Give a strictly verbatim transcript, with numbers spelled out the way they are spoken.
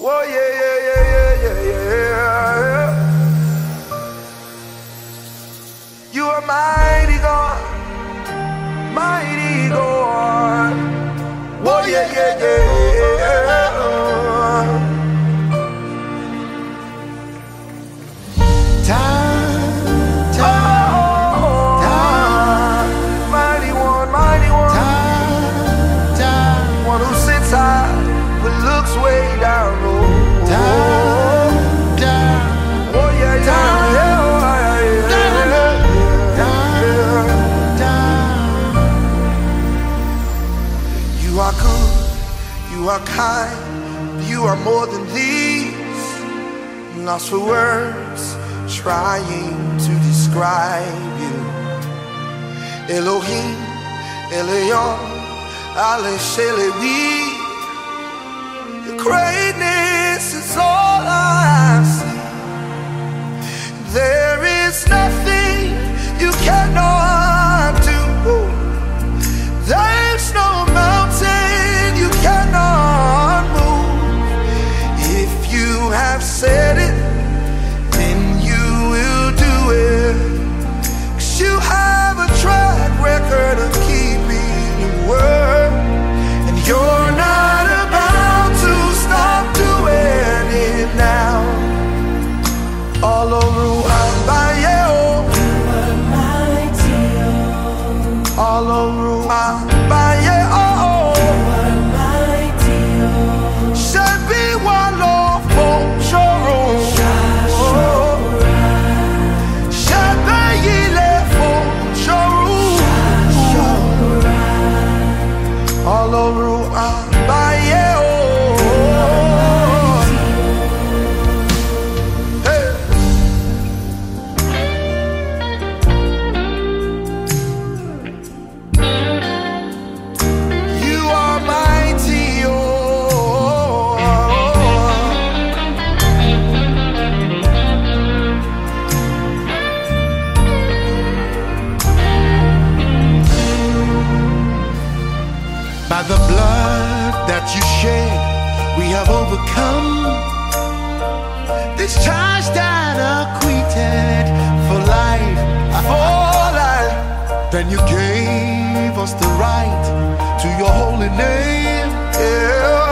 Oh yeah, yeah, yeah, yeah, yeah, yeah. You are mighty God, mighty God. Oh yeah, yeah, yeah, yeah. Time, time, oh, time, mighty one, mighty one. time, time, One who sits high but looks way down low. time, time. Oh yeah, yeah, Time, yeah, oh, yeah, yeah, yeah, yeah. You are good, you are kind, you are more than these. Lost for words, trying to describe you. Elohim, Elion, Ale Shelewi. Your greatness is all I see. There is nothing you cannot do. There's no mountain you cannot move. If you have said it, then you will do it. 'Cause you have a track record of keeping your word, and you're not about to stop doing it now. All over Wambaye, You are mighty, oh. all over Wambaye, oh. You are mighty, oh. Shebi walo fo shoro, Shebe yile fo shoro. All over Wambaye, oh. Hey. You are mighty, oh. By the blood that you shed, we have overcome. This charge that acquitted for life, For life. then you gave us the right to your holy name. Yeah.